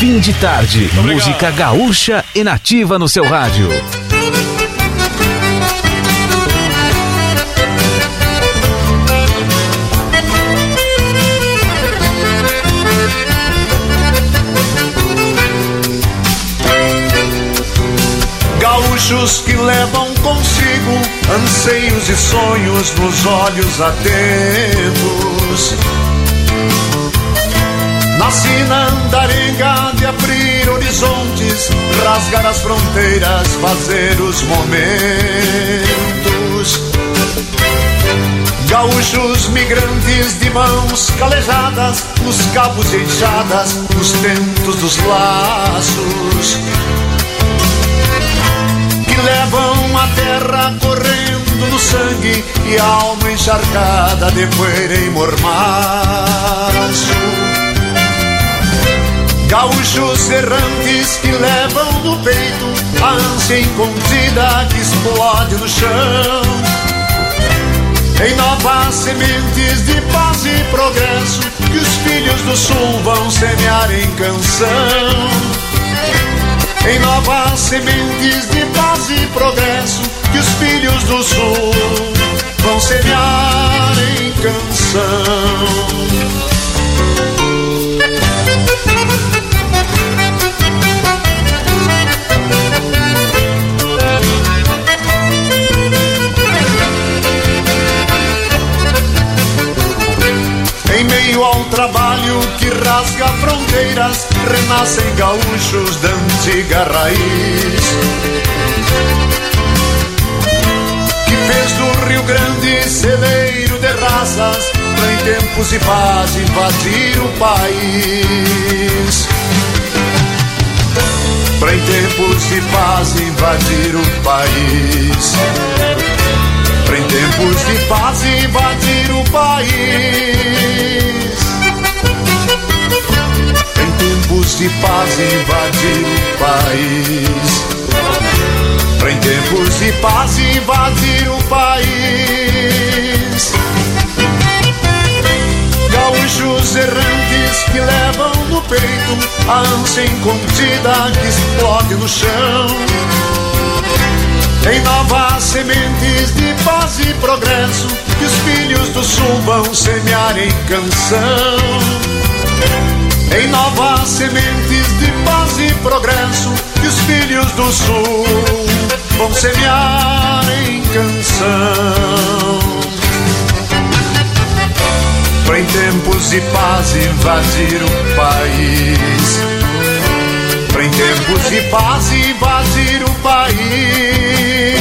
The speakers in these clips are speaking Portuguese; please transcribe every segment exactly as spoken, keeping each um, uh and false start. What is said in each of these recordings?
Fim de tarde, música gaúcha e nativa no seu rádio. Gaúchos que levam consigo anseios e sonhos nos olhos atentos. Nasci na andarenga de abrir horizontes, rasgar as fronteiras, fazer os momentos. Gaúchos migrantes de mãos calejadas, nos cabos e enxadas, nos tentos dos laços, que levam a terra correndo no sangue e a alma encharcada de poeira e mormaço. Gaúchos errantes que levam no peito a ânsia incontida que explode no chão, em novas sementes de paz e progresso que os filhos do sul vão semear em canção. Em novas sementes de paz e progresso que os filhos do sul vão semear em canção. Em meio ao trabalho que rasga fronteiras, renascem gaúchos da antiga raiz, que fez do Rio Grande celeiro de raças, pra em tempos de paz invadir o país. Pra em tempos de paz invadir o país. Pra em tempos de paz invadir o país. Em tempos de paz invadir o país. Pra em tempos de paz invadir o país. Gaúchos errantes que levam no peito a ânsia incontida que explode no chão, em novas sementes de paz e progresso que os filhos do sul vão semear em canção. Em novas sementes de paz e progresso que os filhos do sul vão semear em canção. Pra em tempos de paz invadir o país. Pra em tempos de paz invadir o país.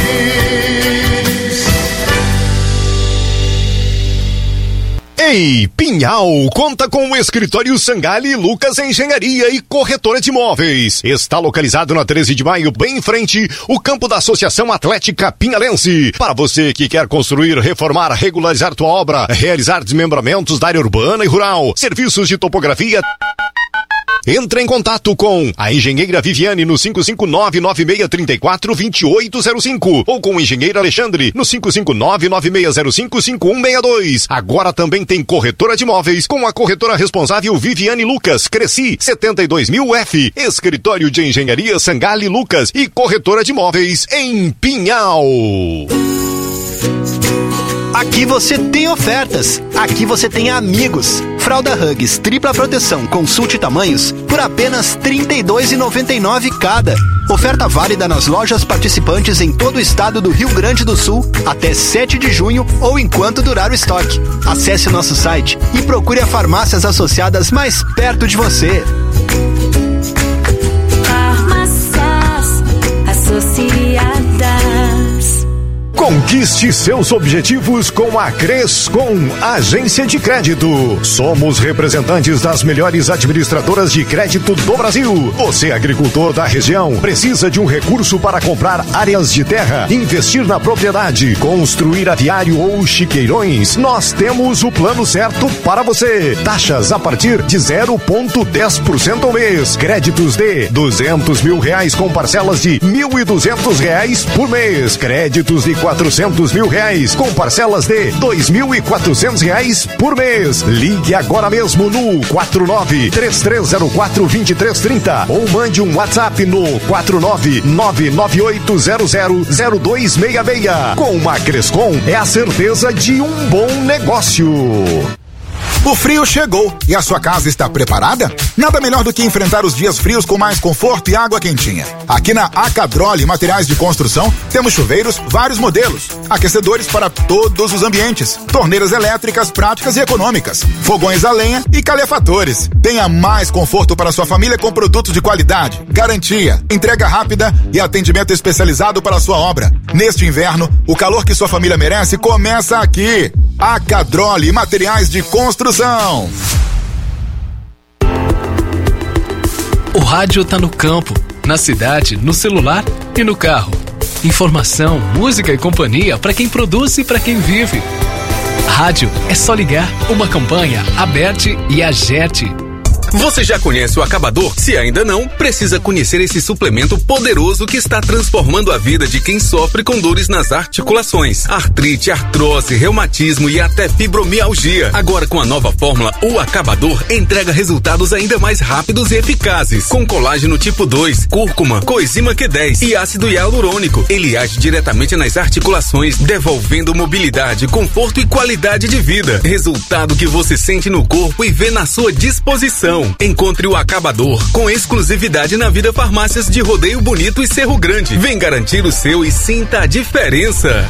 Ei, Pinhal conta com o escritório Sangali Lucas Engenharia e Corretora de Imóveis. Está localizado na treze de maio, bem em frente, o campo da Associação Atlética Pinhalense. Para você que quer construir, reformar, regularizar tua obra, realizar desmembramentos da área urbana e rural, serviços de topografia... Entre em contato com a engenheira Viviane no cinco cinco nove, nove seis três quatro, dois oito zero cinco ou com o engenheiro Alexandre no cinco cinco nove, nove seis zero cinco, cinco um seis dois. Agora também tem corretora de imóveis com a corretora responsável Viviane Lucas, Cresci setenta e dois mil F, escritório de engenharia Sangali Lucas e corretora de imóveis em Pinhal. Aqui você tem ofertas, aqui você tem amigos. Fralda Huggies tripla proteção, consulte tamanhos por apenas trinta e dois reais e noventa e nove centavos cada. Oferta válida nas lojas participantes em todo o estado do Rio Grande do Sul até sete de junho ou enquanto durar o estoque. Acesse o nosso site e procure as farmácias associadas mais perto de você. Farmácias Associadas. Conquiste seus objetivos com a Crescom Agência de Crédito. Somos representantes das melhores administradoras de crédito do Brasil. Você, agricultor da região, precisa de um recurso para comprar áreas de terra, investir na propriedade, construir aviário ou chiqueirões? Nós temos o plano certo para você. Taxas a partir de zero vírgula dez por cento ao mês. Créditos de duzentos mil reais com parcelas de mil e duzentos reais por mês. Créditos de quatrocentos quatrocentos mil reais, com parcelas de dois mil e quatrocentos reais por mês. Ligue agora mesmo no quatro nove três três zero quatro dois três três zero ou mande um WhatsApp no quatro nove nove nove oito zero zero zero dois seis seis. Com a Crescom é a certeza de um bom negócio. O frio chegou e a sua casa está preparada? Nada melhor do que enfrentar os dias frios com mais conforto e água quentinha. Aqui na Acadrole Materiais de Construção temos chuveiros, vários modelos, aquecedores para todos os ambientes, torneiras elétricas práticas e econômicas, fogões a lenha e calefatores. Tenha mais conforto para sua família com produtos de qualidade, garantia, entrega rápida e atendimento especializado para a sua obra. Neste inverno, o calor que sua família merece começa aqui. Acadrole Materiais de Construção. O rádio tá no campo, na cidade, no celular e no carro. Informação, música e companhia para quem produz e para quem vive. Rádio é só ligar. Uma campanha Aberte e Agerte. Você já conhece o Acabador? Se ainda não, precisa conhecer esse suplemento poderoso que está transformando a vida de quem sofre com dores nas articulações, artrite, artrose, reumatismo e até fibromialgia. Agora com a nova fórmula, o Acabador entrega resultados ainda mais rápidos e eficazes. Com colágeno tipo dois, cúrcuma, coenzima Q dez e ácido hialurônico, ele age diretamente nas articulações, devolvendo mobilidade, conforto e qualidade de vida. Resultado que você sente no corpo e vê na sua disposição. Encontre o Acabador com exclusividade na Vida Farmácias de Rodeio Bonito e Cerro Grande. Vem garantir o seu e sinta a diferença.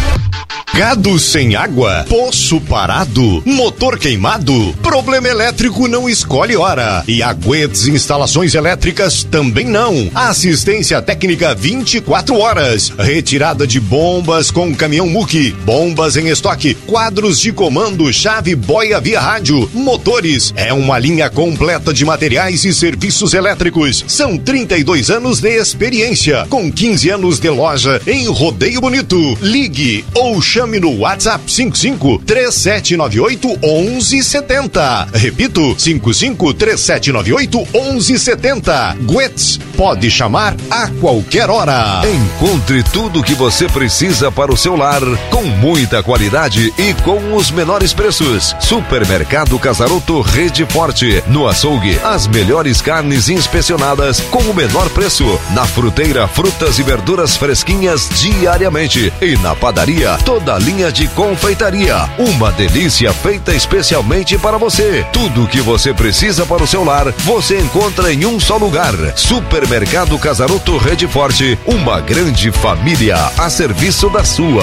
Gado sem água, poço parado, motor queimado, problema elétrico não escolhe hora. E a Guedes Instalações Elétricas também não. Assistência técnica vinte e quatro horas. Retirada de bombas com caminhão Muque, bombas em estoque, quadros de comando, chave boia via rádio, motores. É uma linha completa de materiais e serviços elétricos. São trinta e dois anos de experiência, com quinze anos de loja em Rodeio Bonito. Ligue ou chame no WhatsApp cinco cinco três sete nove oito um um sete zero. Repito, cinco cinco três sete nove oito um um sete zero. Guedes, pode chamar a qualquer hora. Encontre tudo o que você precisa para o seu lar com muita qualidade e com os menores preços. Supermercado Casaroto Rede Forte. No açougue, as melhores carnes inspecionadas com o menor preço. Na fruteira, frutas e verduras fresquinhas diariamente. E na padaria, toda a linha de confeitaria. Uma delícia feita especialmente para você. Tudo o que você precisa para o seu lar, você encontra em um só lugar. Supermercado Casaroto Rede Forte. Uma grande família a serviço da sua.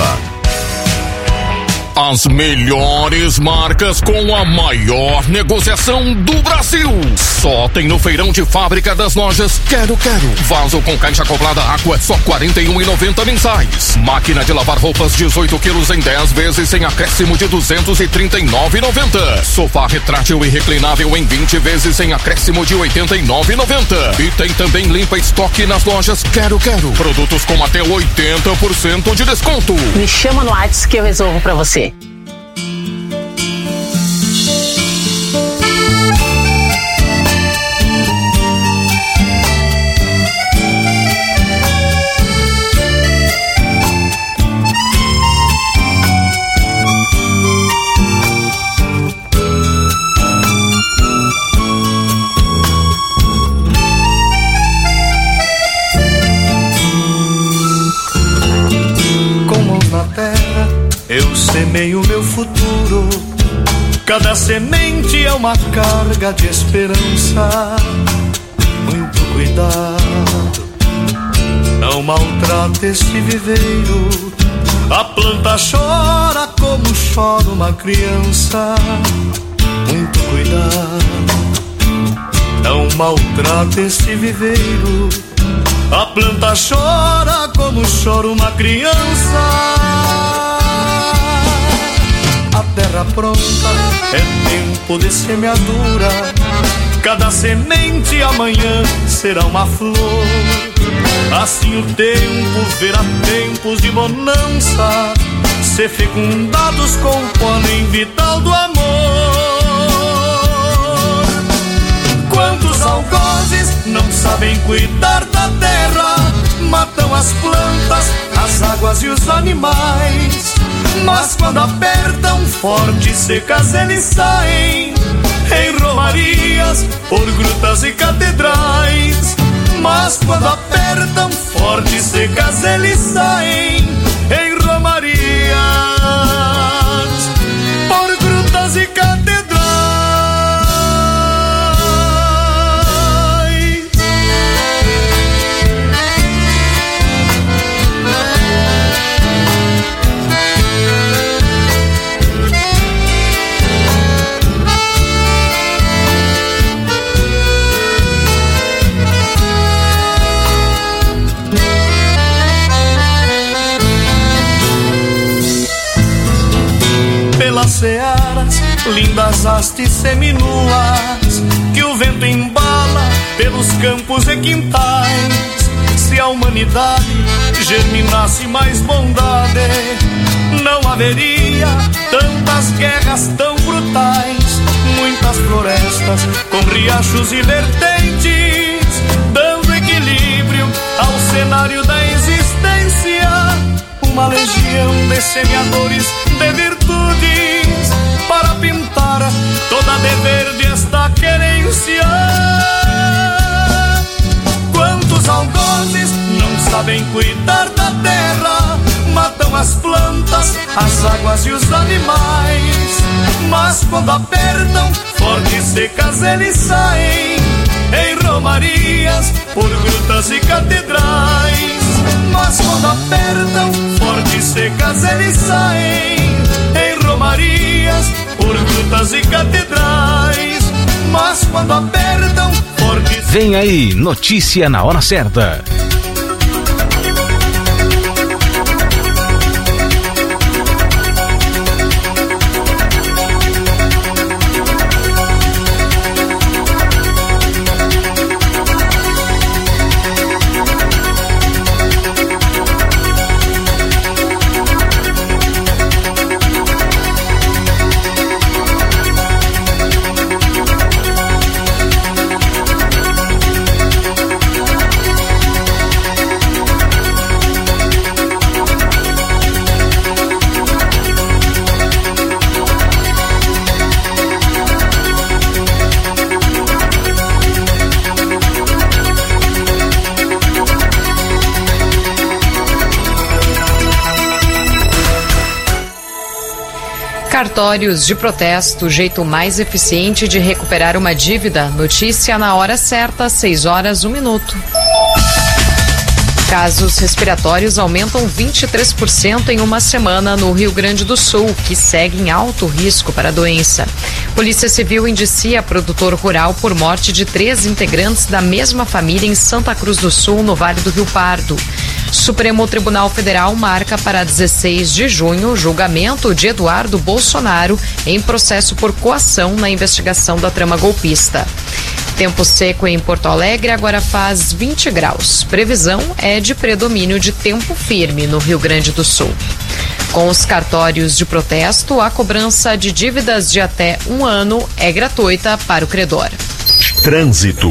As melhores marcas com a maior negociação do Brasil. Só tem no feirão de fábrica das lojas Quero Quero. Vaso com caixa acoplada Aqua, só quarenta e um reais e noventa centavos mensais. Máquina de lavar roupas dezoito quilos em dez vezes sem acréscimo de duzentos e trinta e nove reais e noventa centavos. Sofá retrátil e reclinável em vinte vezes sem acréscimo de oitenta e nove reais e noventa centavos. E tem também limpa estoque nas lojas Quero Quero. Produtos com até oitenta por cento de desconto. Me chama no WhatsApp que eu resolvo pra você. Eu semeio meu futuro. Cada semente é uma carga de esperança. Muito cuidado, não maltrate este viveiro. A planta chora como chora uma criança. Muito cuidado, não maltrate este viveiro. A planta chora como chora uma criança. A terra pronta é tempo de semeadura. Cada semente amanhã será uma flor. Assim o tempo verá tempos de bonança, ser fecundados com o pólen vital do amor. Quantos algozes não sabem cuidar da terra, matam as plantas, as águas e os animais. Mas quando apertam forte, secas eles saem em romarias, por grutas e catedrais. Mas quando apertam forte, secas eles saem em romarias, por grutas e catedrais. Pelas searas, lindas hastes seminuas, que o vento embala pelos campos e quintais. Se a humanidade germinasse mais bondade, não haveria tantas guerras tão brutais. Muitas florestas com riachos e vertentes, dando equilíbrio ao cenário da existência. Uma legião de semeadores de virtudes, para pintar toda de verde esta querência. Quantos algozes não sabem cuidar da terra, matam as plantas, as águas e os animais. Mas quando apertam fortes, secas eles saem em romarias, por grutas e catedrais. Mas quando apertam fortes, secas eles saem em romarias, por grutas e catedrais. Mas quando apertam fortes... Vem aí, notícia na hora certa. Cartórios de protesto, jeito mais eficiente de recuperar uma dívida. Notícia na hora certa, seis horas, um minuto. Casos respiratórios aumentam vinte e três por cento em uma semana no Rio Grande do Sul, que segue em alto risco para a doença. Polícia Civil indicia produtor rural por morte de três integrantes da mesma família em Santa Cruz do Sul, no Vale do Rio Pardo. Supremo Tribunal Federal marca para dezesseis de junho o julgamento de Eduardo Bolsonaro em processo por coação na investigação da trama golpista. Tempo seco em Porto Alegre, agora faz vinte graus. Previsão é de predomínio de tempo firme no Rio Grande do Sul. Com os cartórios de protesto, a cobrança de dívidas de até um ano é gratuita para o credor. Trânsito.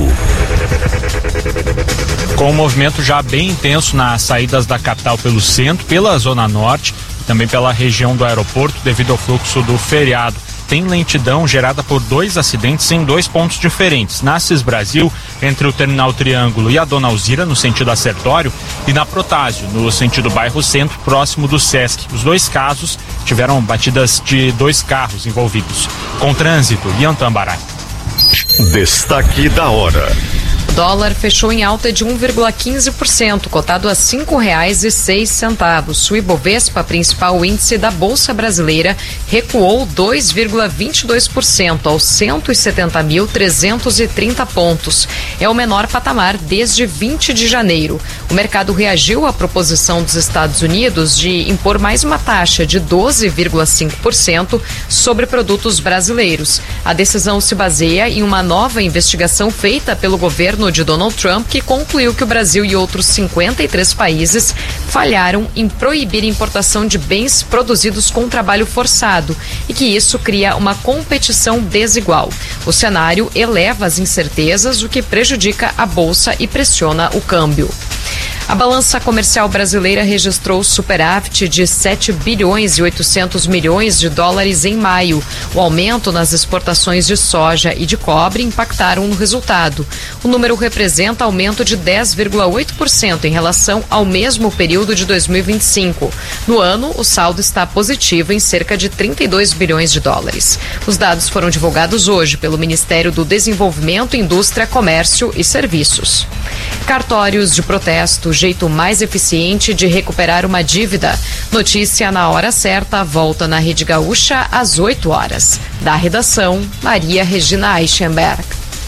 Com um movimento já bem intenso nas saídas da capital pelo centro, pela Zona Norte, também pela região do aeroporto, devido ao fluxo do feriado. Tem lentidão gerada por dois acidentes em dois pontos diferentes. Na Assis Brasil, entre o Terminal Triângulo e a Dona Alzira, no sentido Acertório, e na Protásio, no sentido Bairro Centro, próximo do Sesc. Os dois casos tiveram batidas de dois carros envolvidos. Com trânsito, Ian Tambarai. Destaque da hora. Dólar fechou em alta de um vírgula quinze por cento, cotado a cinco reais e seis centavos. O Ibovespa, principal índice da Bolsa Brasileira, recuou dois vírgula vinte e dois por cento aos cento e setenta mil trezentos e trinta pontos. É o menor patamar desde vinte de janeiro. O mercado reagiu à proposição dos Estados Unidos de impor mais uma taxa de doze vírgula cinco por cento sobre produtos brasileiros. A decisão se baseia em uma nova investigação feita pelo governo de Donald Trump, que concluiu que o Brasil e outros cinquenta e três países falharam em proibir a importação de bens produzidos com trabalho forçado e que isso cria uma competição desigual. O cenário eleva as incertezas, o que prejudica a bolsa e pressiona o câmbio. A balança comercial brasileira registrou superávit de sete bilhões e oitocentos milhões de dólares em maio. O aumento nas exportações de soja e de cobre impactaram no resultado. O número representa aumento de dez vírgula oito por cento em relação ao mesmo período de dois mil e vinte e cinco. No ano, o saldo está positivo em cerca de trinta e dois bilhões de dólares. Os dados foram divulgados hoje pelo Ministério do Desenvolvimento, Indústria, Comércio e Serviços. Cartórios de protesto, jeito mais eficiente de recuperar uma dívida. Notícia na hora certa, volta na Rede Gaúcha às oito horas. Da redação, Maria Regina Eichenberg.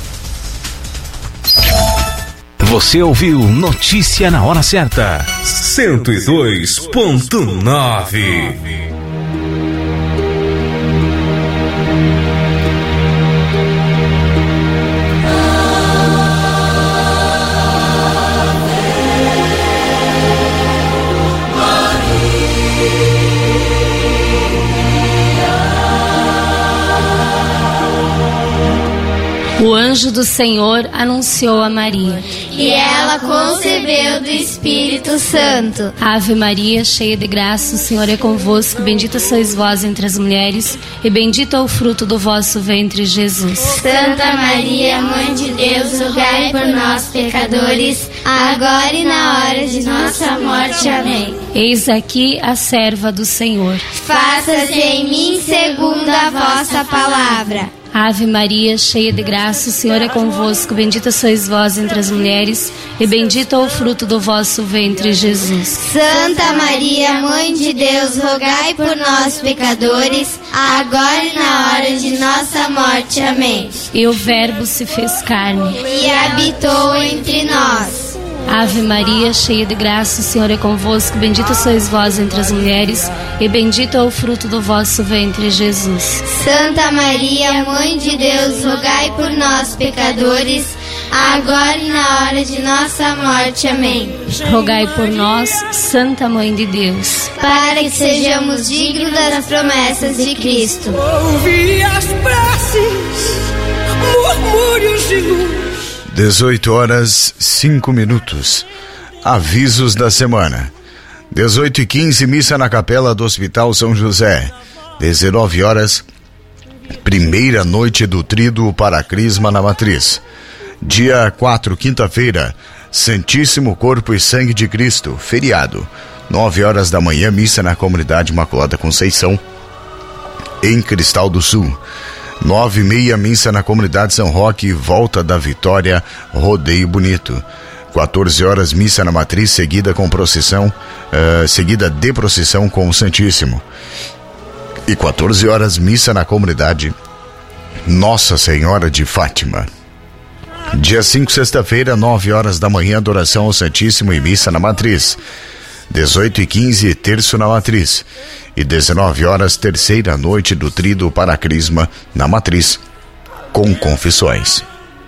Você ouviu Notícia na hora certa. cento e dois ponto nove. O anjo do Senhor anunciou a Maria. E ela concebeu do Espírito Santo. Ave Maria, cheia de graça, o Senhor é convosco. Bendita sois vós entre as mulheres, e bendito é o fruto do vosso ventre, Jesus. Santa Maria, Mãe de Deus, rogai por nós, pecadores, agora e na hora de nossa morte. Amém. Eis aqui a serva do Senhor. Faça-se em mim segundo a vossa palavra. Ave Maria, cheia de graça, o Senhor é convosco. Bendita sois vós entre as mulheres, e bendito é o fruto do vosso ventre, Jesus. Santa Maria, Mãe de Deus, rogai por nós, pecadores, agora e na hora de nossa morte. Amém. E o Verbo se fez carne e habitou entre nós. Ave Maria, cheia de graça, o Senhor é convosco. Bendita sois vós entre as mulheres, e bendito é o fruto do vosso ventre, Jesus. Santa Maria, Mãe de Deus, rogai por nós, pecadores, agora e na hora de nossa morte. Amém. Rogai por nós, Santa Mãe de Deus, para que sejamos dignos das promessas de Cristo. Ouvi as preces, murmúrios de luz. dezoito horas, cinco minutos. Avisos da semana. dezoito e quinze, missa na capela do Hospital São José. dezenove horas, primeira noite do Tríduo para a Crisma na Matriz. Dia quatro, quinta-feira, Santíssimo Corpo e Sangue de Cristo, feriado. nove horas da manhã, missa na Comunidade Imaculada Conceição, em Cristal do Sul. Nove e meia, missa na Comunidade São Roque, Volta da Vitória, Rodeio Bonito. quatorze horas, missa na Matriz, seguida com procissão, uh, seguida de procissão com o Santíssimo. E quatorze horas, missa na Comunidade Nossa Senhora de Fátima. Dia cinco, sexta-feira, nove horas da manhã, adoração ao Santíssimo e missa na Matriz. dezoito e quinze, terço na Matriz. E dezenove horas, terceira noite do Tríduo para a Crisma na Matriz, com confissões.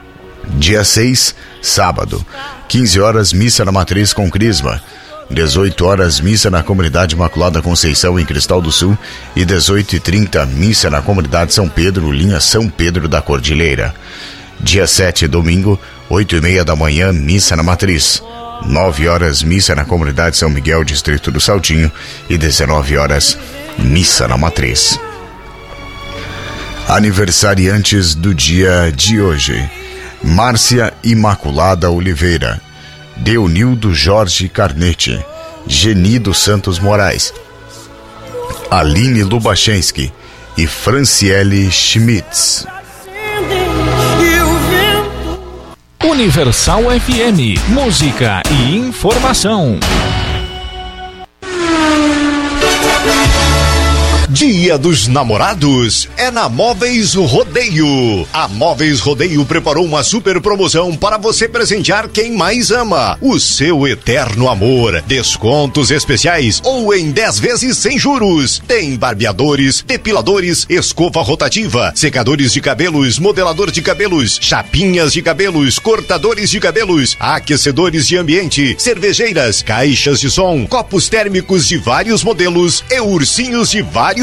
Dia seis, sábado, quinze horas, missa na Matriz com Crisma. dezoito horas, missa na Comunidade Imaculada Conceição em Cristal do Sul. E dezoito e trinta, missa na Comunidade São Pedro, linha São Pedro da Cordilheira. Dia sete, domingo, oito e meia da manhã, missa na Matriz. nove horas, missa na Comunidade São Miguel, Distrito do Saltinho. E dezenove horas, missa na Matriz. Aniversariantes do dia de hoje: Márcia Imaculada Oliveira, Deunildo Jorge Carnete, Geni dos Santos Moraes, Aline Lubachensky e Franciele Schmitz. Universal F M, música e informação. Dia dos Namorados é na Móveis Rodeio. A Móveis Rodeio preparou uma super promoção para você presentear quem mais ama, o seu eterno amor. Descontos especiais ou em dez vezes sem juros. Tem barbeadores, depiladores, escova rotativa, secadores de cabelos, modelador de cabelos, chapinhas de cabelos, cortadores de cabelos, aquecedores de ambiente, cervejeiras, caixas de som, copos térmicos de vários modelos e ursinhos de vários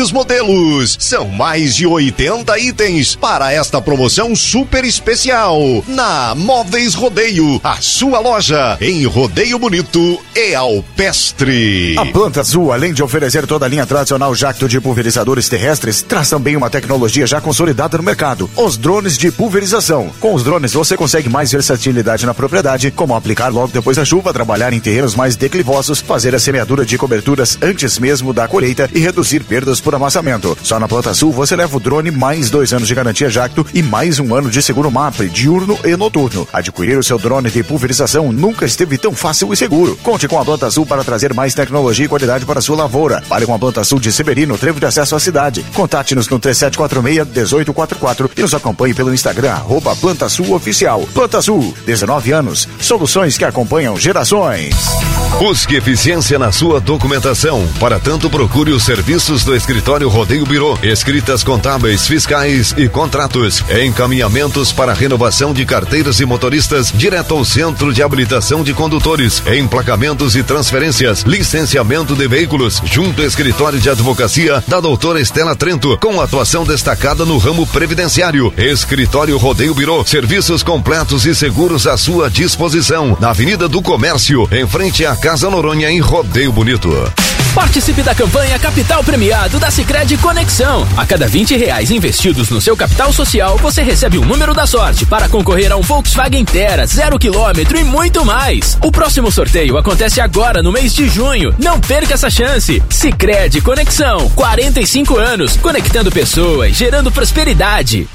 melhores modelos. São mais de oitenta itens para esta promoção super especial na Móveis Rodeio, a sua loja em Rodeio Bonito e Alpestre. A Planta Azul, além de oferecer toda a linha tradicional Jacto de pulverizadores terrestres, traz também uma tecnologia já consolidada no mercado, os drones de pulverização. Com os drones você consegue mais versatilidade na propriedade, como aplicar logo depois da chuva, trabalhar em terrenos mais declivosos, fazer a semeadura de coberturas antes mesmo da colheita e reduzir perdas por amassamento. Só na Planta Azul você leva o drone mais dois anos de garantia Jacto e mais um ano de seguro MAPRE, diurno e noturno. Adquirir o seu drone de pulverização nunca esteve tão fácil e seguro. Conte com a Planta Azul para trazer mais tecnologia e qualidade para a sua lavoura. Fale com a Planta Azul de Severino, trevo de acesso à cidade. Contate-nos no três sete quatro seis, um oito quatro quatro e nos acompanhe pelo Instagram, arroba Planta Azul Oficial. Planta Azul, dezenove anos. Soluções que acompanham gerações. Busque eficiência na sua documentação. Para tanto, procure os serviços do Escritório Rodeio Birô. Escritas contábeis, fiscais e contratos. Encaminhamentos para renovação de carteiras e motoristas direto ao Centro de Habilitação de Condutores. Emplacamentos e transferências. Licenciamento de veículos. Junto ao Escritório de Advocacia da doutora Estela Trento, com atuação destacada no ramo previdenciário. Escritório Rodeio Birô. Serviços completos e seguros à sua disposição. Na Avenida do Comércio, em frente à Casa Noronha, em Rodeio Bonito. Participe da campanha Capital Premiado da Sicredi Conexão. A cada vinte reais investidos no seu capital social, você recebe um número da sorte para concorrer a um Volkswagen Tera, zero quilômetro e muito mais. O próximo sorteio acontece agora no mês de junho. Não perca essa chance. Sicredi Conexão, quarenta e cinco anos, conectando pessoas, gerando prosperidade.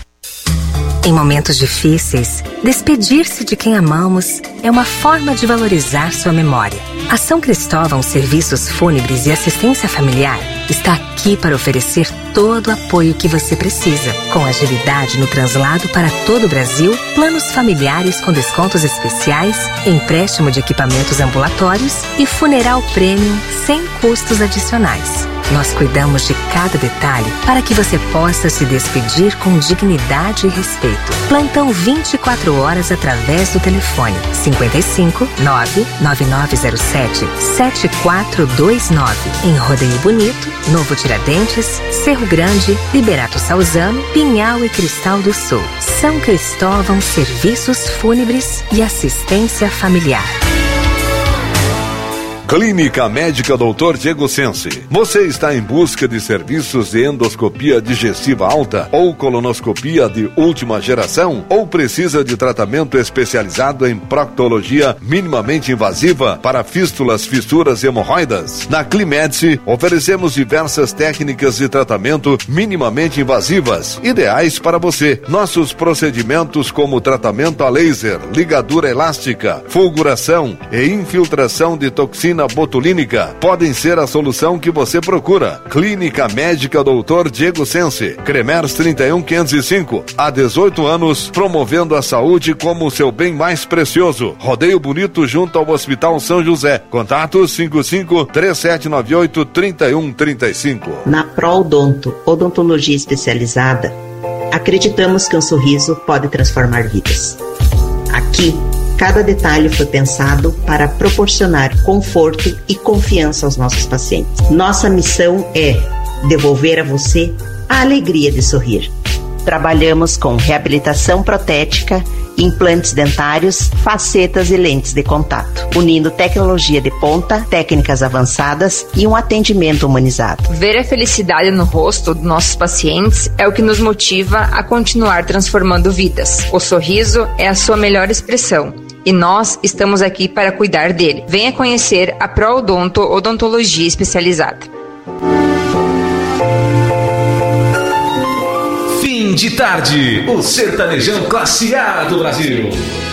Em momentos difíceis, despedir-se de quem amamos é uma forma de valorizar sua memória. A São Cristóvão Serviços Fúnebres e Assistência Familiar está aqui para oferecer todo o apoio que você precisa, com agilidade no translado para todo o Brasil, planos familiares com descontos especiais, empréstimo de equipamentos ambulatórios e funeral premium sem custos adicionais. Nós cuidamos de cada detalhe para que você possa se despedir com dignidade e respeito. Plantão vinte e quatro horas através do telefone cinquenta e cinco, nove nove nove zero sete, sete quatro dois nove. Em Rodeio Bonito, Novo Tiradentes, Cerro Grande, Liberato Salzano, Pinhal e Cristal do Sul. São Cristóvão Serviços Fúnebres e Assistência Familiar. Clínica Médica doutor Diego Sensi. Você está em busca de serviços de endoscopia digestiva alta ou colonoscopia de última geração? Ou precisa de tratamento especializado em proctologia minimamente invasiva para fístulas, fissuras e hemorroidas? Na Climedice, oferecemos diversas técnicas de tratamento minimamente invasivas, ideais para você. Nossos procedimentos como tratamento a laser, ligadura elástica, fulguração e infiltração de toxina botulínica podem ser a solução que você procura. Clínica Médica doutor Diego Sensi, Cremers trinta e um, quinhentos e cinco, há dezoito anos, promovendo a saúde como o seu bem mais precioso. Rodeio Bonito, junto ao Hospital São José. Contatos cinco cinco, três sete nove oito, três um três cinco. Na Proodonto, odontologia especializada, acreditamos que um sorriso pode transformar vidas. Aqui, cada detalhe foi pensado para proporcionar conforto e confiança aos nossos pacientes. Nossa missão é devolver a você a alegria de sorrir. Trabalhamos com reabilitação protética, implantes dentários, facetas e lentes de contato, unindo tecnologia de ponta, técnicas avançadas e um atendimento humanizado. Ver a felicidade no rosto dos nossos pacientes é o que nos motiva a continuar transformando vidas. O sorriso é a sua melhor expressão. E nós estamos aqui para cuidar dele. Venha conhecer a Proodonto Odontologia Especializada. Fim de tarde, o sertanejão classe A do Brasil.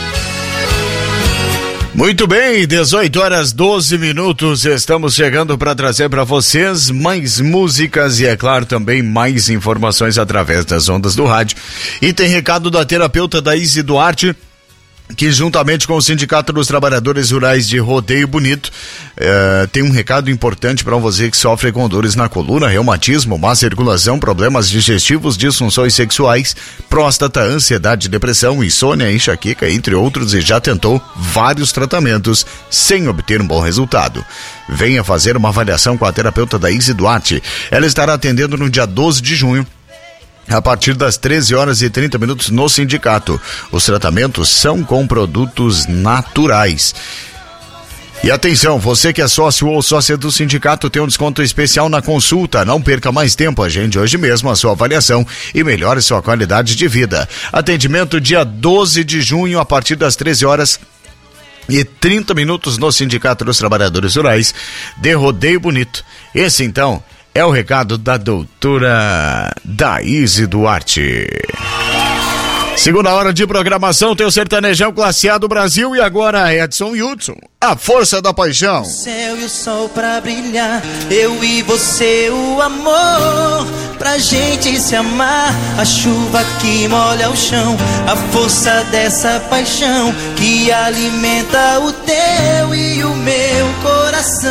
Muito bem, dezoito horas doze minutos, estamos chegando para trazer para vocês mais músicas e, é claro, também mais informações através das ondas do rádio. E tem recado da terapeuta Daíse Duarte, que juntamente com o Sindicato dos Trabalhadores Rurais de Rodeio Bonito, eh, tem um recado importante para você que sofre com dores na coluna, reumatismo, má circulação, problemas digestivos, disfunções sexuais, próstata, ansiedade, depressão, insônia, enxaqueca, entre outros, e já tentou vários tratamentos sem obter um bom resultado. Venha fazer uma avaliação com a terapeuta Daíse Duarte. Ela estará atendendo no dia doze de junho, a partir das treze horas e trinta minutos no sindicato. Os tratamentos são com produtos naturais. E atenção, você que é sócio ou sócia do sindicato tem um desconto especial na consulta. Não perca mais tempo, agende hoje mesmo a sua avaliação e melhore sua qualidade de vida. Atendimento dia doze de junho, a partir das treze horas e trinta minutos no Sindicato dos Trabalhadores Rurais de Rodeio Bonito. Esse então é o recado da doutora Daíse Duarte. Segunda hora de programação, tem o Sertanejão Classe A do Brasil e agora Edson Hudson, a força da paixão. O céu e o sol pra brilhar, eu e você, o amor pra gente se amar, a chuva que molha o chão, a força dessa paixão que alimenta o teu e o meu coração.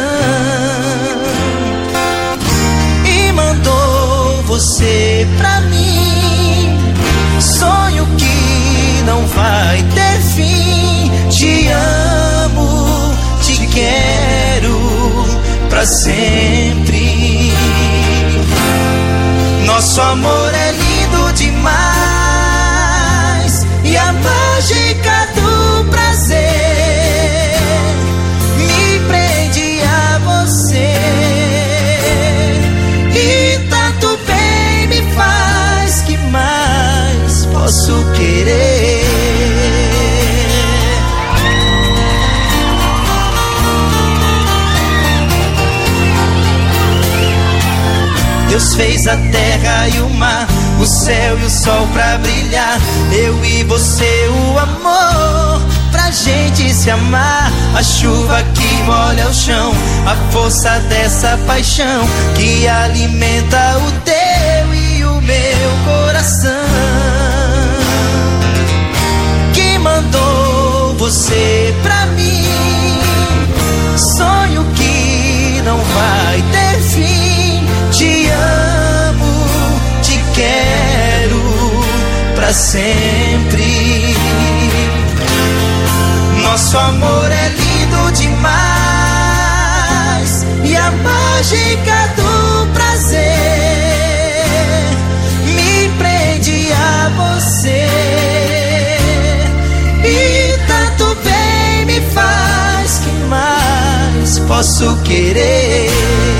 E mandou você pra mim, sonho que não vai ter fim. Te amo, te quero pra sempre. Nosso amor é lindo demais e a mágica do prazer me prende a você. E tanto bem me faz, que mais posso querer? Deus fez a terra e o mar, o céu e o sol pra brilhar, eu e você, o amor pra gente se amar, a chuva que molha o chão, a força dessa paixão que alimenta o teu e o meu coração. Que mandou você pra mim, sonho que não vai ter fim. Te amo, te quero pra sempre. Nosso amor é lindo demais e a mágica do prazer me prende a você. E tanto bem me faz, que mais posso querer?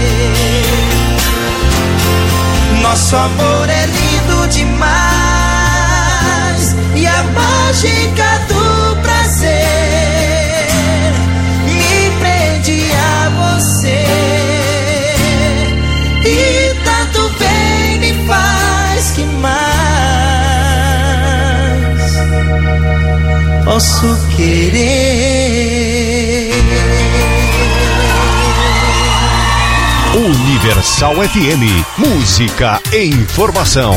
Nosso amor é lindo demais e a mágica do prazer me prende a você. E tanto bem me faz, que mais posso querer? Universal F M, música e informação.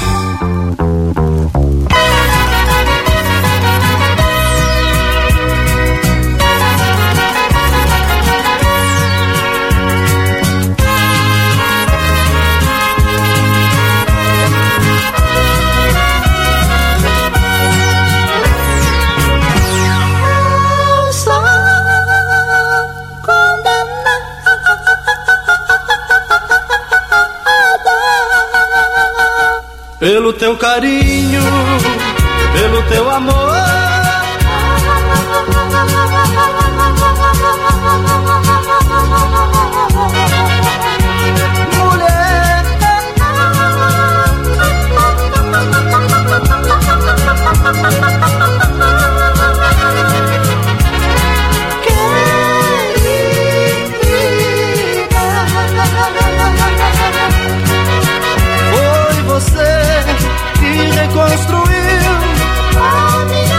Pelo teu carinho, pelo teu amor, mulher, foi você que reconstruiu a minha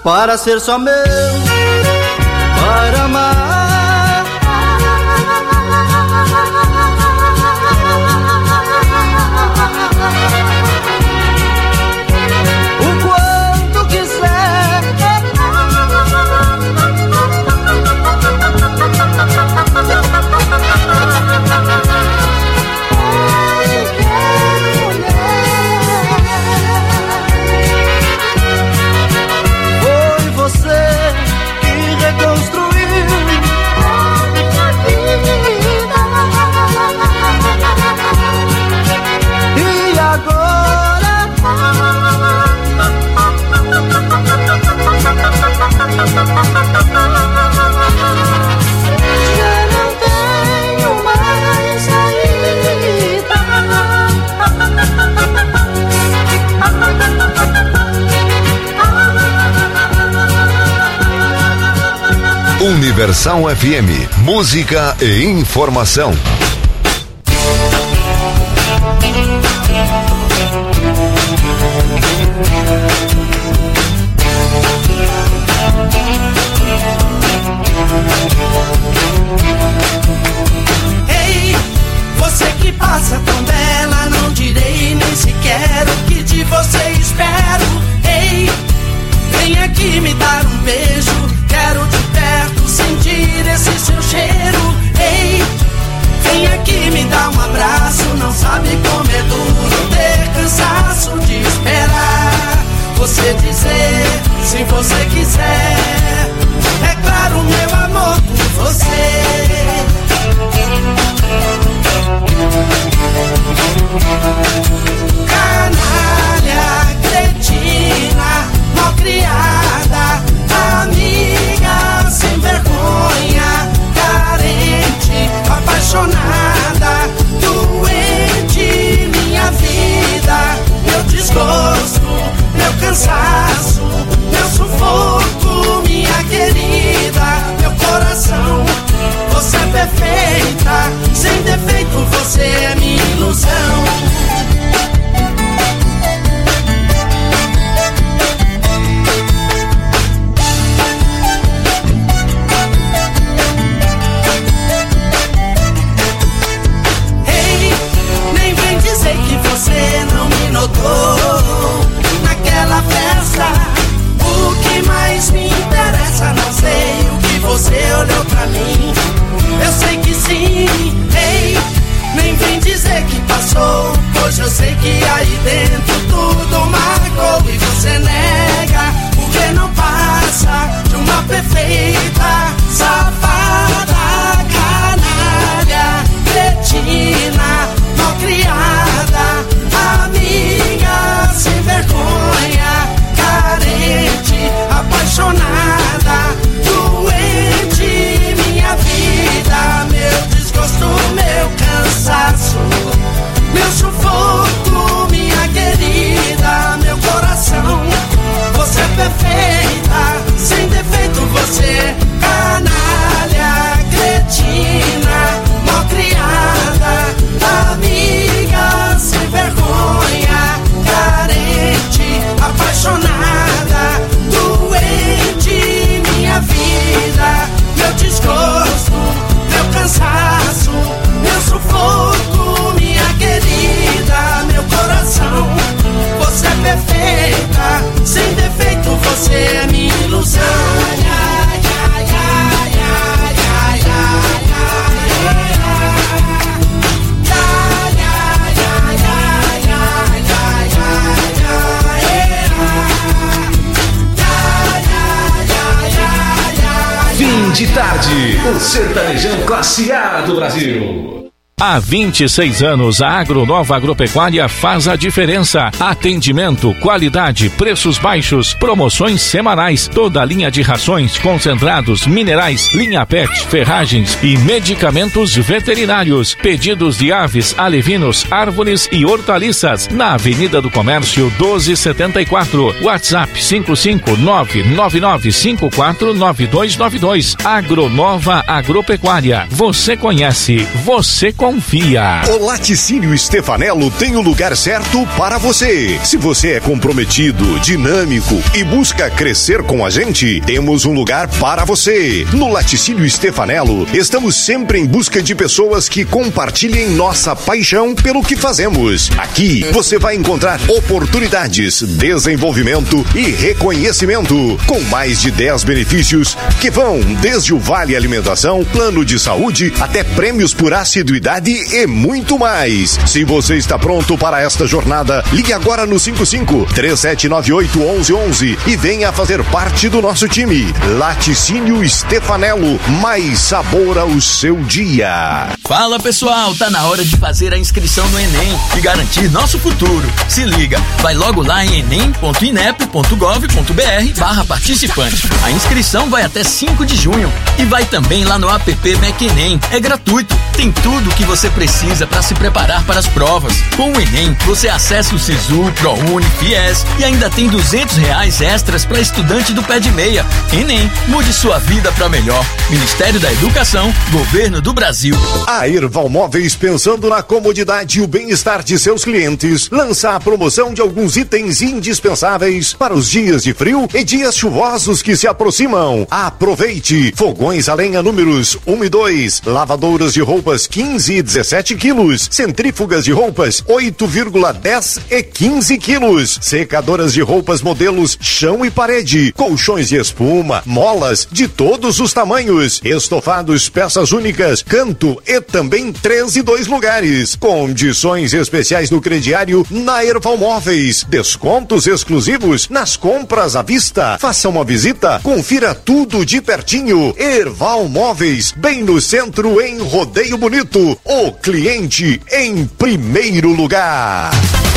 para ser só meu, para amar. O quanto quiser. Foi você que reconstruiu a minha vida. E agora já não tenho mais saída. Universal F M, música e informação. Ei, você que passa tão bela, não direi nem sequer o que de você espero. Ei, vem aqui me dar um beijo, quero de perto sentir esse seu cheiro. Ei, vem aqui me dar um abraço, não sabe como é duro ter cansaço de esperar você dizer, se você quiser, é claro meu amor por você. Canalha, cretina, malcriada, amiga sem vergonha, carente, apaixonada, doente, minha vida, meu desgosto, meu cansaço, meu sufoco, minha querida, meu coração. Você é perfeita, sem defeito, você é minha ilusão. Ei, nem vem dizer que você não me notou naquela festa. O que mais me interessa, não sei o que você olhou pra mim. Eu sei que sim, ei, nem vem dizer que passou, pois eu sei que aí dentro tudo marcou. E você nega, porque não passa de uma perfeita safada, canalha, cretina, malcriada, amiga sem vergonha, carente, apaixonada, doente, minha vida, meu desgosto, meu cansaço, meu sufoco, minha querida, meu coração. Você é perfeita, sem defeito, você, canalha, cretina, malcriada, amiga sem vergonha, carente, apaixonada, doente, minha vida, meu desgosto, meu cansaço, meu sufoco, minha querida, meu coração. Você é perfeita, sem defeito, você é minha ilusão. Ai, ai, ai, ai, ai, ai, Fim de tarde, o sertanejão classe A do Brasil. Há vinte e seis anos, a Agronova Agropecuária faz a diferença. Atendimento, qualidade, preços baixos, promoções semanais, toda a linha de rações, concentrados, minerais, linha P E T, ferragens e medicamentos veterinários. Pedidos de aves, alevinos, árvores e hortaliças. Na Avenida do Comércio doze setenta e quatro. WhatsApp cinco cinco nove nove nove cinco quatro nove dois nove dois. Agronova Agropecuária. Você conhece, você conhece. confia. O Laticínio Stefanello tem o lugar certo para você. Se você é comprometido, dinâmico e busca crescer com a gente, temos um lugar para você. No Laticínio Stefanello, estamos sempre em busca de pessoas que compartilhem nossa paixão pelo que fazemos. Aqui, você vai encontrar oportunidades, desenvolvimento e reconhecimento, com mais de dez benefícios que vão desde o Vale Alimentação, plano de saúde, até prêmios por assiduidade e muito mais. Se você está pronto para esta jornada, ligue agora no cinco cinco, três sete nove oito, um um um um e venha fazer parte do nosso time. Laticínio Stefanello, mais sabor ao seu dia. Fala pessoal, tá na hora de fazer a inscrição no Enem e garantir nosso futuro. Se liga, vai logo lá em enem ponto inep ponto gov ponto br barra participante. A inscrição vai até cinco de junho e vai também lá no app MecEnem. É gratuito, tem tudo o que você precisa para se preparar para as provas. Com o Enem, você acessa o Sisu, ProUni, Fies e ainda tem duzentos reais extras para estudante do pé de meia. Enem, mude sua vida para melhor. Ministério da Educação, Governo do Brasil. A Erval Móveis, pensando na comodidade e o bem-estar de seus clientes, lança a promoção de alguns itens indispensáveis para os dias de frio e dias chuvosos que se aproximam. Aproveite! Fogões a lenha números um e dois, lavadoras de roupas quinze e dezessete quilos, centrífugas de roupas oito vírgula dez e quinze quilos, secadoras de roupas modelos chão e parede, colchões de espuma, molas de todos os tamanhos, estofados peças únicas, canto e também três e dois lugares. Condições especiais no crediário na Erval Móveis. Descontos exclusivos nas compras à vista. Faça uma visita, confira tudo de pertinho. Erval Móveis, bem no centro, em Rodeio Bonito. O cliente em primeiro lugar.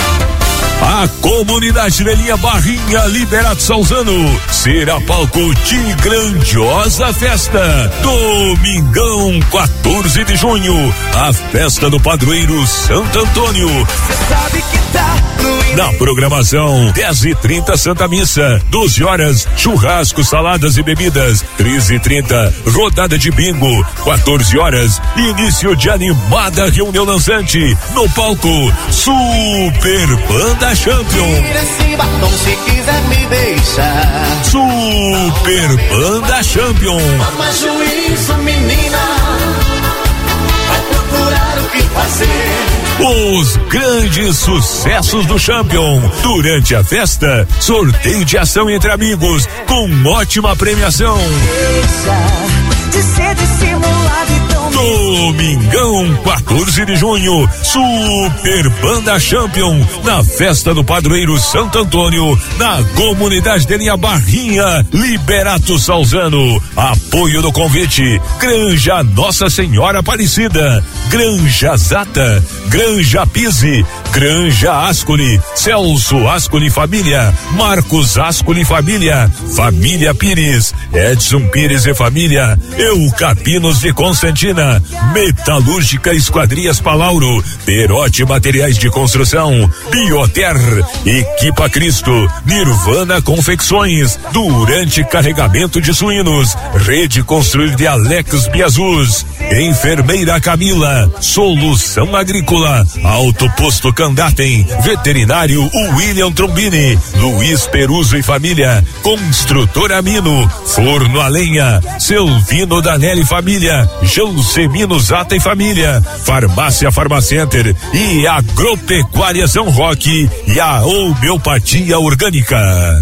A comunidade de linha Barrinha Liberato Salzano será palco de grandiosa festa. Domingão, quatorze de junho, a festa do padroeiro Santo Antônio. Cê sabe que tá no... Na programação, dez e trinta Santa Missa, doze horas, churrasco, saladas e bebidas, treze e trinta, rodada de bingo, quatorze horas, início de animada reunião dançante, no palco, Super Banda Champion. Esse batom se quiser me deixar. Super Banda Champion. Toma juízo, menina, vai procurar o que fazer. Os grandes sucessos do Champion. Durante a festa, sorteio de ação entre amigos, com ótima premiação. Deixa de ser dissimulado e tão... Domingão, quatorze de junho, Super Banda Champion, na festa do padroeiro Santo Antônio, na comunidade de linha Barrinha, Liberato Salzano. Apoio do convite, Granja Nossa Senhora Aparecida, Granja Zata, Granja Pise, Granja Ascoli, Celso Ascoli Família, Marcos Ascoli Família, Família Pires, Edson Pires e Família, Eucapinos de Constantina, Metalúrgica Esquadrias Palauro, Perote Materiais de Construção, Bioter, Equipa Cristo, Nirvana Confecções, Durante Carregamento de Suínos, Rede Construir de Alex Biazus, Enfermeira Camila, Solução Agrícola, Alto Posto Candatem, Veterinário William Trombini, Luiz Peruso e Família, Construtora Mino, Forno a Lenha, Selvino Danelli Família, Jansemino Zata e Família, Farmácia Farmacenter e Agropecuária São Roque e a Homeopatia Orgânica.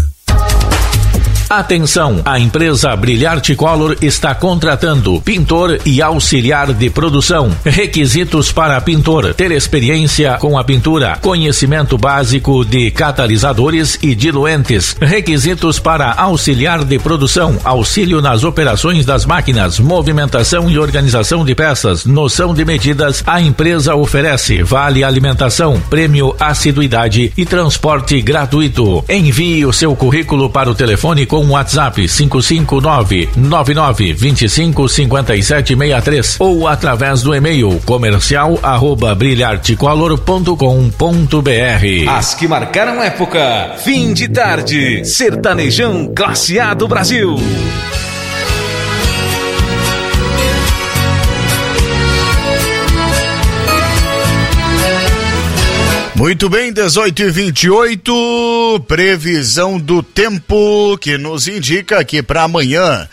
Atenção, a empresa Brilharte Color está contratando pintor e auxiliar de produção. Requisitos para pintor: ter experiência com a pintura, conhecimento básico de catalisadores e diluentes. Requisitos para auxiliar de produção: auxílio nas operações das máquinas, movimentação e organização de peças, noção de medidas. A empresa oferece vale alimentação, prêmio assiduidade e transporte gratuito. Envie o seu currículo para o telefone com um WhatsApp cinco cinco nove nove nove dois cinco cinco sete seis três ou através do e-mail comercial arroba brilhartecolor ponto com ponto br. As que marcaram época. Fim de tarde. Sertanejão Classe A do Brasil. Muito bem, dezoito e vinte e oito, previsão do tempo que nos indica que para amanhã,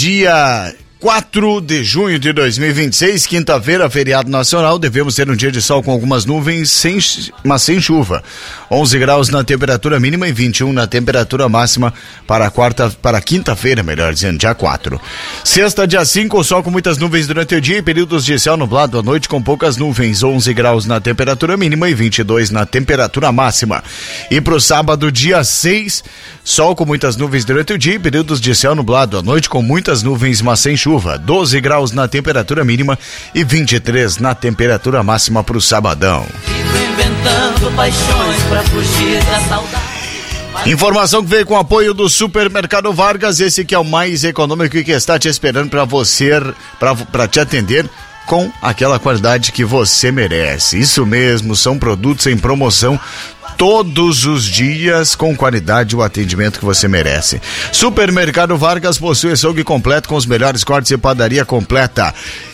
dia quatro de junho de dois mil e vinte e seis, quinta-feira, feriado nacional, devemos ter um dia de sol com algumas nuvens, sem, mas sem chuva. onze graus na temperatura mínima e vinte e um na temperatura máxima para quarta, para quinta-feira, melhor dizendo, dia quatro. Sexta, dia cinco, sol com muitas nuvens durante o dia e períodos de céu nublado à noite com poucas nuvens, onze graus na temperatura mínima e vinte e dois na temperatura máxima. E pro sábado, dia seis, sol com muitas nuvens durante o dia e períodos de céu nublado à noite com muitas nuvens, mas sem chuva. Chuva, doze graus na temperatura mínima e vinte e três na temperatura máxima para o sabadão. Inventando paixões pra fugir da saudade. Informação que veio com apoio do Supermercado Vargas, esse que é o mais econômico e que está te esperando para você, para te atender com aquela qualidade que você merece. Isso mesmo, são produtos em promoção todos os dias com qualidade e o atendimento que você merece. Supermercado Vargas possui açougue completo com os melhores cortes e padaria completa.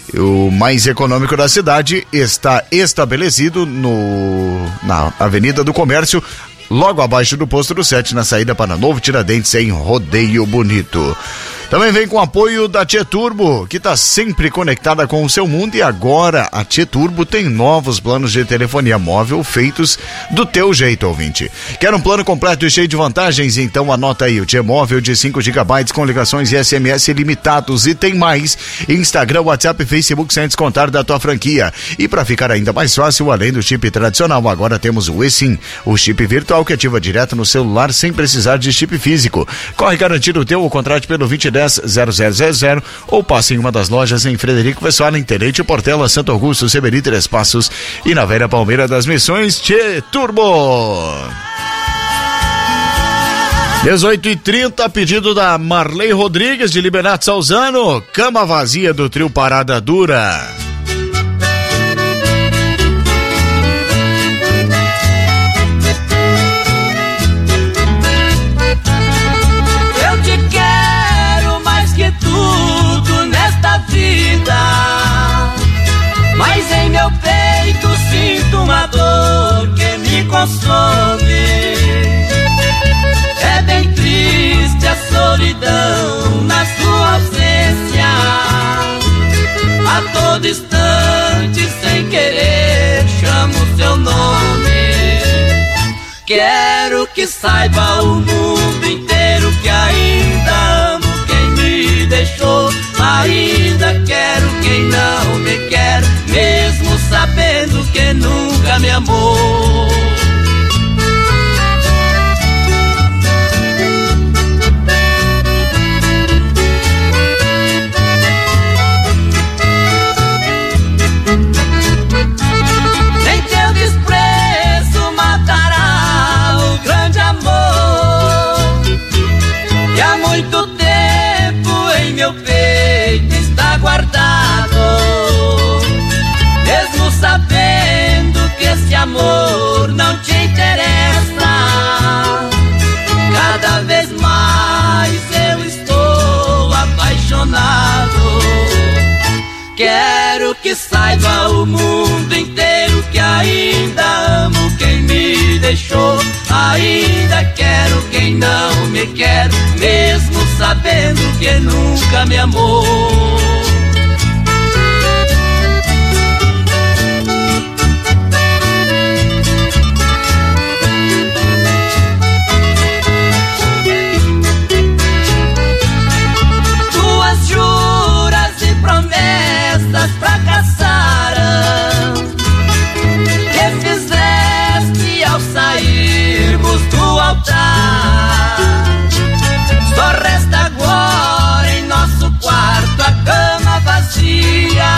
O mais econômico da cidade está estabelecido no, na Avenida do Comércio, logo abaixo do posto do sete, na saída para Novo Tiradentes, em Rodeio Bonito. Também vem com apoio da Tchê Turbo, que está sempre conectada com o seu mundo, e agora a Tchê Turbo tem novos planos de telefonia móvel feitos do teu jeito, ouvinte. Quer um plano completo e cheio de vantagens? Então anota aí, o Tchê Móvel de cinco gigabytes com ligações e S M S ilimitados, e tem mais: Instagram, WhatsApp e Facebook sem descontar da tua franquia. E para ficar ainda mais fácil, além do chip tradicional, agora temos o eSIM, o chip virtual que ativa direto no celular sem precisar de chip físico. Corre garantir o teu ou contrate pelo vinte e dez zero zero zero zero ou passe em uma das lojas em Frederico Vessola, em Tenente Portela, Santo Augusto, Seberi, Três Passos e na Velha Palmeira das Missões. Tchê Turbo. dezoito e trinta, pedido da Marley Rodrigues de Liberato Salzano, Cama Vazia do trio Parada Dura. Mas em meu peito sinto uma dor que me consome. É bem triste a solidão na sua ausência. A todo instante, sem querer, chamo seu nome. Quero que saiba o mundo inteiro que ainda amo quem me deixou. Ainda quero quem não me quer, mesmo sabendo que nunca me amou. Nem teu desprezo matará o grande amor, que há muito tempo em meu peito está guardado, mesmo sabendo que esse amor não te interessa. Cada vez mais eu estou apaixonado. Quero que saiba o mundo inteiro que ainda amo quem me deixou. Ainda quero quem não me quer, mesmo sabendo que nunca me amou. Tuas juras e promessas fracassaram, que fizeste ao sairmos do altar. Só resta agora em nosso quarto a cama vazia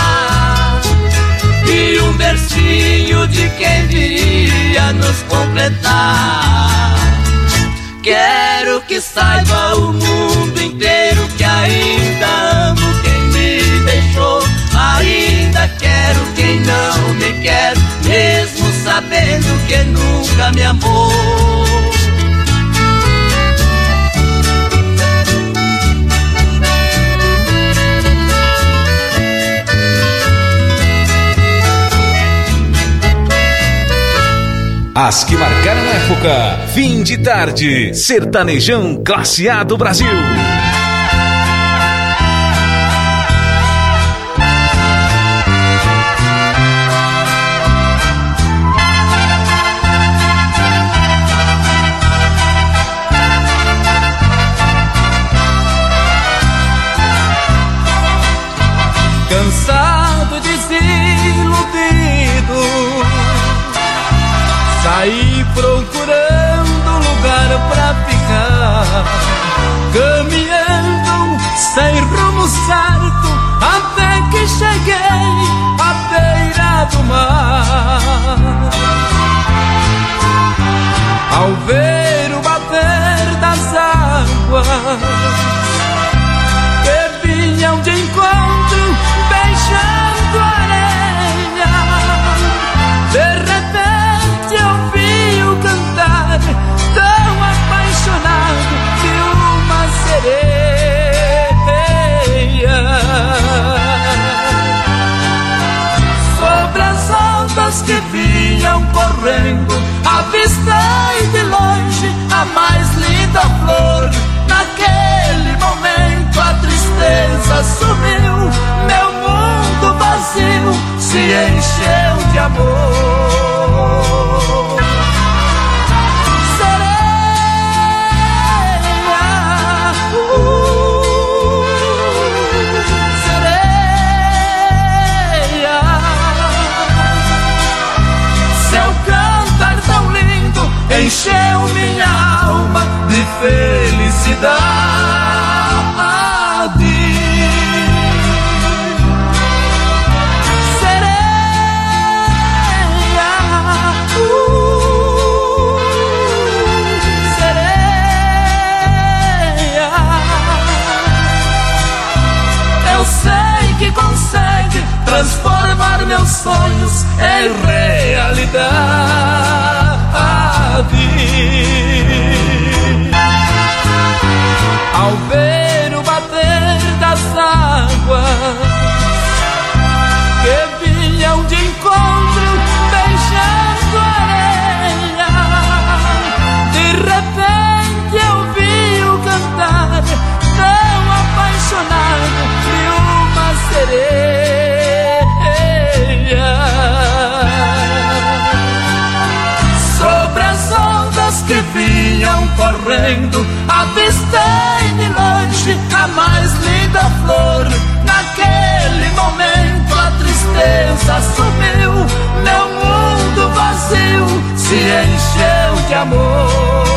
e um bercinho de quem viria nos completar. Quero que saiba o mundo inteiro que ainda amo quem me deixou. Ainda quero quem não me quer, mesmo sabendo que nunca me amou. As que marcaram época. Fim de tarde. Sertanejão classe A do Brasil. Cansado, desiludido, saí procurando lugar pra ficar, caminhando sem rumo certo, até que cheguei à beira do mar. Ao ver o bater das águas que vinham de encontro, beijando a areia, de repente eu vi-o cantar, tão apaixonado de uma sereia. Sobre as ondas que vinham correndo, avistei de longe a mais linda flor. Naquele momento a tristeza sumiu, meu mundo vazio se encheu de amor. Sereia, uh, sereia, seu cantar tão lindo encheu minha alma de felicidade. Consegue transformar meus sonhos em realidade. Ao ver o bater das águas que vinham de encontro, beijando a areia, de repente eu vi-o cantar, tão apaixonado de uma sereia. Sobre as ondas que vinham correndo, avistei de longe a mais linda flor. Naquele momento a tristeza sumiu, meu mundo vazio se encheu de amor.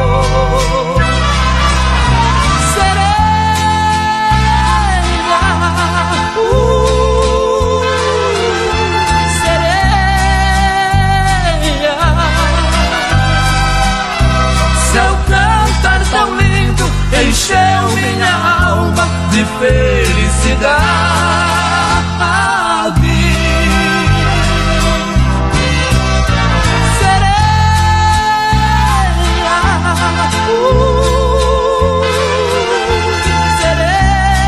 Encheu minha alma de felicidade. Sereia, uh, sereia,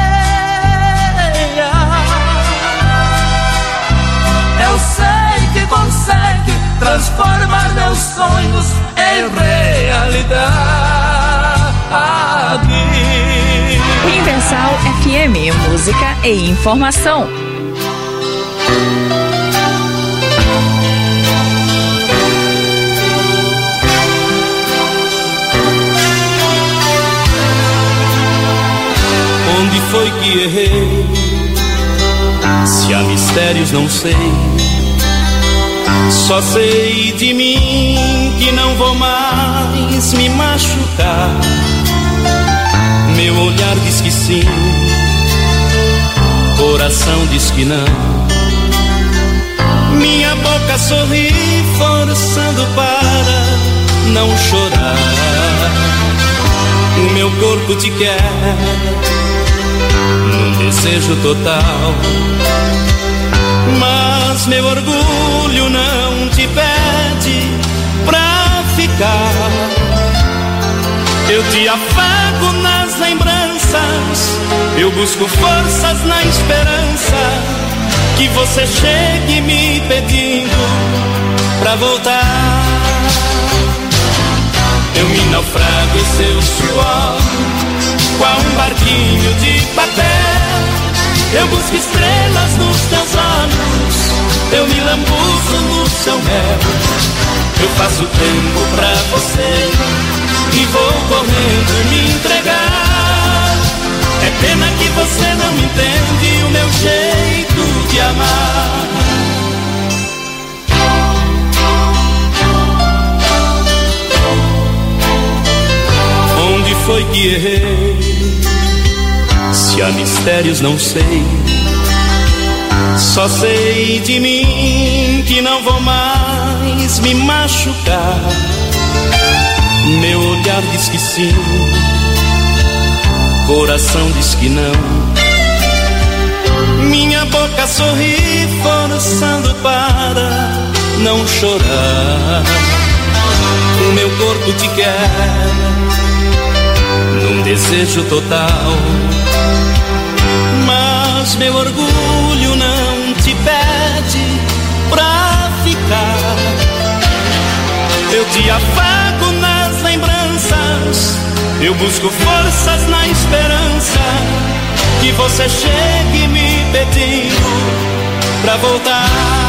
eu sei que consegue transformar meus sonhos em realidade. Universal F M, música e informação. Onde foi que errei? Se há mistérios não sei. Só sei de mim que não vou mais me machucar. Meu olhar diz que sim, coração diz que não. Minha boca sorri forçando para não chorar. O meu corpo te quer num desejo total, mas meu orgulho não te pede pra ficar. Eu te afago nas lembranças, eu busco forças na esperança que você chegue me pedindo pra voltar. em seu suor, qual um barquinho de papel. Eu busco estrelas nos teus olhos, eu me lambuzo no seu mel. Eu faço tempo pra você e vou correndo me entregar. É pena que você não entende o meu jeito de amar. Onde foi que errei? Se há mistérios não sei. Só sei de mim que não vou mais me machucar. Meu olhar diz que sim, coração diz que não. Minha boca sorri forçando para não chorar. O meu corpo te quer num desejo total, mas meu orgulho não te pede pra ficar. Eu te afago nas lembranças, eu busco forças na esperança que você chegue me pedindo pra voltar.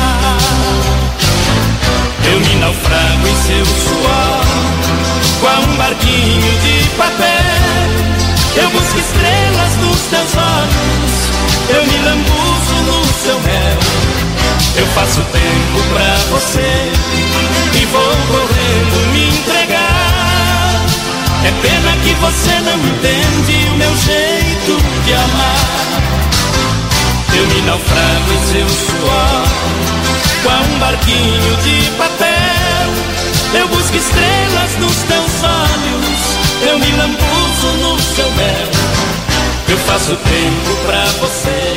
Eu me naufrago em seu suor, qual um barquinho de papel. Eu busco estrelas nos teus olhos, eu me lambuzo no seu mel. Eu faço tempo pra você e vou correndo me entregar. É pena que você não entende o meu jeito de amar. Eu me naufrago em seu suor, qual um barquinho de papel. Eu busco estrelas nos teus olhos, eu me lambuzo no seu mel. Eu faço tempo pra você.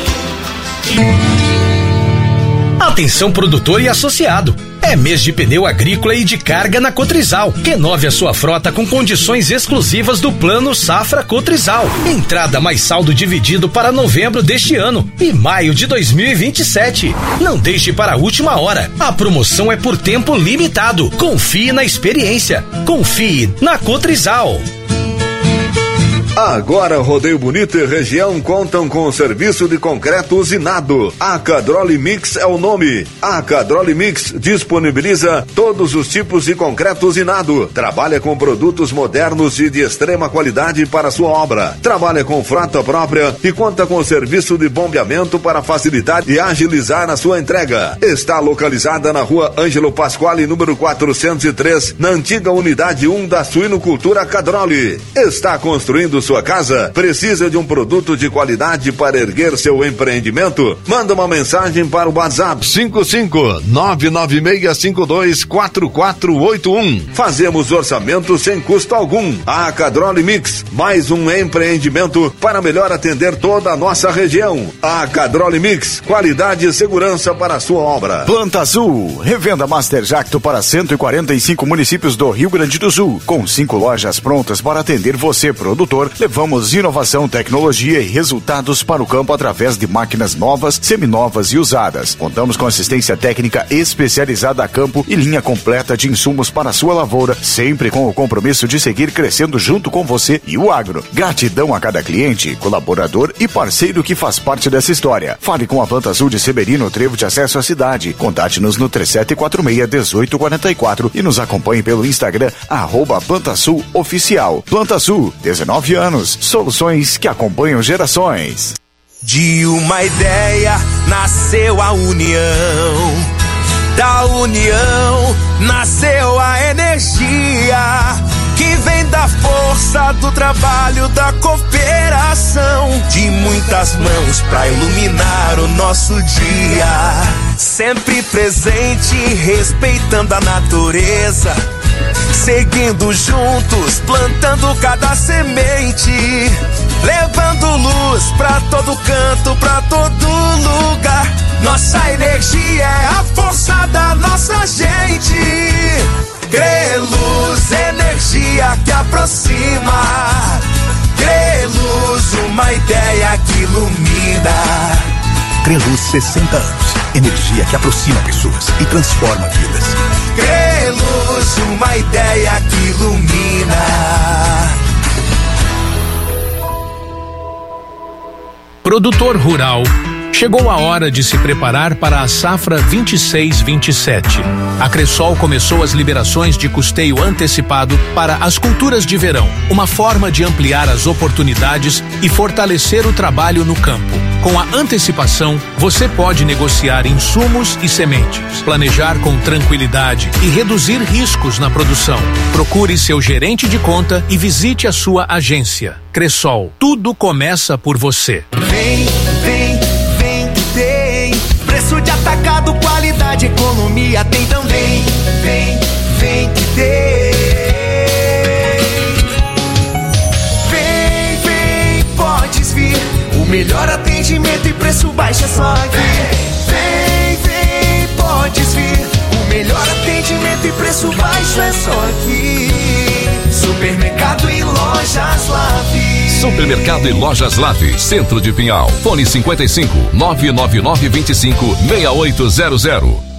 Atenção produtor e associado. É mês de pneu agrícola e de carga na Cotrizal. Renove a sua frota com condições exclusivas do Plano Safra Cotrizal. Entrada mais saldo dividido para novembro deste ano e maio de dois mil e vinte e sete. Não deixe para a última hora. A promoção é por tempo limitado. Confie na experiência. Confie na Cotrizal. Agora Rodeio Bonito e região contam com o serviço de concreto usinado. A Cadroli Mix é o nome. A Cadroli Mix disponibiliza todos os tipos de concreto usinado. Trabalha com produtos modernos e de extrema qualidade para sua obra. Trabalha com frota própria e conta com o serviço de bombeamento para facilitar e agilizar a sua entrega. Está localizada na rua Ângelo Pasquale, número quatrocentos e três, na antiga unidade um da Suinocultura Cadroli. Está construindo sua casa? Precisa de um produto de qualidade para erguer seu empreendimento? Manda uma mensagem para o WhatsApp cinco cinco nove nove seis cinco dois quatro quatro oito um. Fazemos orçamento sem custo algum. A Cadroli Mix, mais um empreendimento para melhor atender toda a nossa região. A Cadroli Mix, qualidade e segurança para a sua obra. Planta Azul, revenda Master Jacto para cento e quarenta e cinco municípios do Rio Grande do Sul, com cinco lojas prontas para atender você, produtor. Levamos inovação, tecnologia e resultados para o campo através de máquinas novas, seminovas e usadas. Contamos com assistência técnica especializada a campo e linha completa de insumos para a sua lavoura, sempre com o compromisso de seguir crescendo junto com você e o agro. Gratidão a cada cliente, colaborador e parceiro que faz parte dessa história. Fale com a Planta Azul de Severino, Trevo de acesso à cidade. Contate-nos no três sete quatro seis, um oito quatro quatro e nos acompanhe pelo Instagram, arroba Planta Azul Oficial. Planta Azul, dezenove anos. Soluções que acompanham gerações. De uma ideia nasceu a união, da união nasceu a energia que vem da força do trabalho, da cooperação, de muitas mãos pra iluminar o nosso dia. Sempre presente, respeitando a natureza, seguindo juntos, plantando cada semente, levando luz pra todo canto, pra todo lugar. Nossa energia é a força da nossa gente. Creluz, energia que aproxima. Creluz, uma ideia que ilumina. Creluz, sessenta anos. Energia que aproxima pessoas e transforma vidas. Creluz, uma ideia que ilumina. Produtor rural, chegou a hora de se preparar para a safra vinte e seis vinte e sete. A Cressol começou as liberações de custeio antecipado para as culturas de verão, uma forma de ampliar as oportunidades e fortalecer o trabalho no campo. Com a antecipação, você pode negociar insumos e sementes, planejar com tranquilidade e reduzir riscos na produção. Procure seu gerente de conta e visite a sua agência. Cressol, tudo começa por você. Vem, vem, vem que tem preço de atacado, qualidade, economia tem também. Vem, vem que tem. Vem, vem, podes vir. O melhor atendimento e preço baixo é só aqui. Vem, vem, podes vir. O melhor atendimento e preço baixo é só aqui. Supermercado e Lojas Lave. Supermercado e Lojas Lave, Centro de Pinhal. Fone cinquenta e cinco, nove nove nove, vinte e cinco, seis oito zero zero.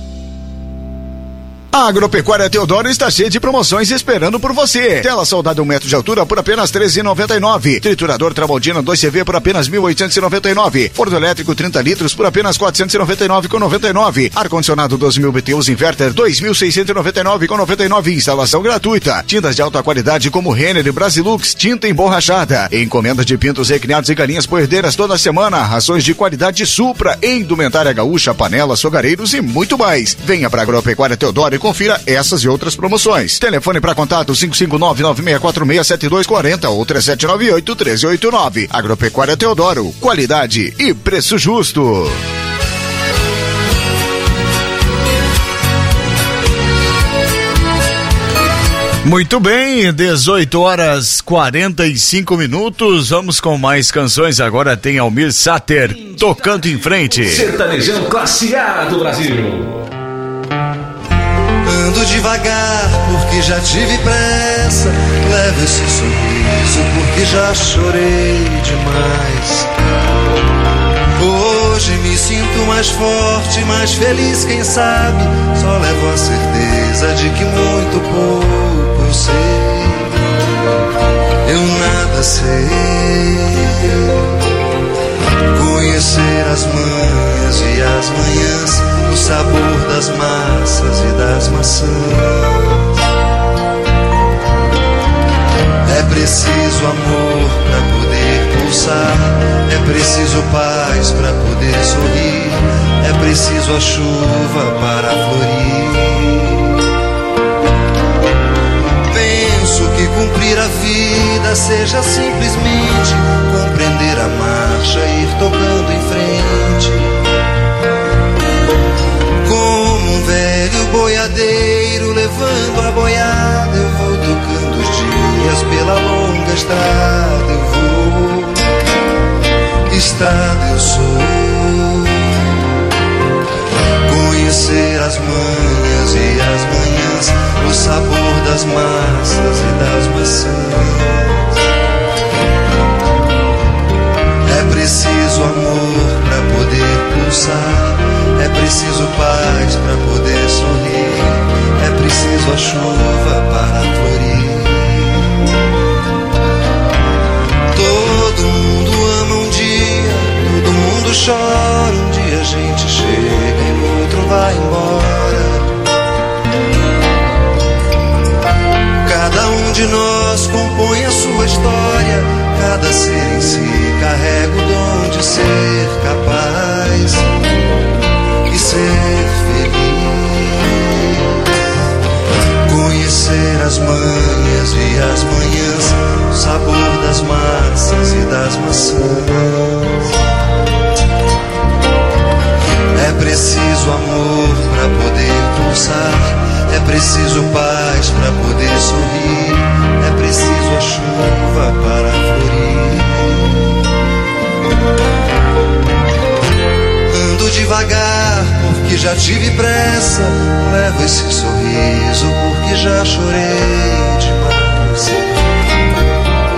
A Agropecuária Teodoro está cheia de promoções esperando por você. Tela soldada um metro de altura por apenas treze reais e noventa e nove centavos. Triturador Tramontina dois C V por apenas mil oitocentos e noventa e nove reais. Forno elétrico trinta litros por apenas quatrocentos e noventa e nove reais com noventa e nove centavos. Ar-condicionado doze mil B T Us Inverter dois mil seiscentos e noventa e nove reais com noventa e nove centavos. Instalação gratuita. Tintas de alta qualidade como Renner e Brasilux, tinta emborrachada. Encomenda de pintos recriados e galinhas poedeiras toda semana. Rações de qualidade Supra, indumentária gaúcha, panelas, fogareiros e muito mais. Venha para a Agropecuária Teodoro e confira essas e outras promoções. Telefone para contato cinco cinco nove, nove seis quatro seis, sete dois quatro zero ou três sete nove oito, um três oito nove. Agropecuária Teodoro, qualidade e preço justo. Muito bem, dezoito horas quarenta e cinco minutos. Vamos com mais canções. Agora tem Almir Sater tocando em frente. Sertanejão classe A do Brasil. Ando devagar porque já tive pressa. Levo esse sorriso porque já chorei demais. Hoje me sinto mais forte, mais feliz, quem sabe. Só levo a certeza de que muito pouco eu sei. Eu nada sei. Conhecer as manhas e as manhãs, o sabor das massas e das maçãs. É preciso amor pra poder pulsar, é preciso paz pra poder sorrir, é preciso a chuva para florir. Penso que cumprir a vida seja simplesmente compreender a marcha e ir tocando em frente. Como um velho boiadeiro levando a boiada, eu vou tocando os dias pela longa estrada. Eu vou, estrada eu sou. Conhecer as manhas e as manhãs, o sabor das massas e das maçãs. É preciso amor pra poder pulsar, é preciso paz pra poder sorrir, é preciso a chuva para florir. Todo mundo ama um dia, todo mundo chora. Um dia a gente chega e no outro vai embora. Cada um de nós compõe a sua história, cada ser em si carrega o dom de ser capaz e ser feliz. Conhecer as manhas e as manhãs, o sabor das massas e das maçãs. É preciso amor pra poder pulsar, é preciso paz pra poder sorrir, é preciso a chuva para florir. Ando devagar porque já tive pressa, levo esse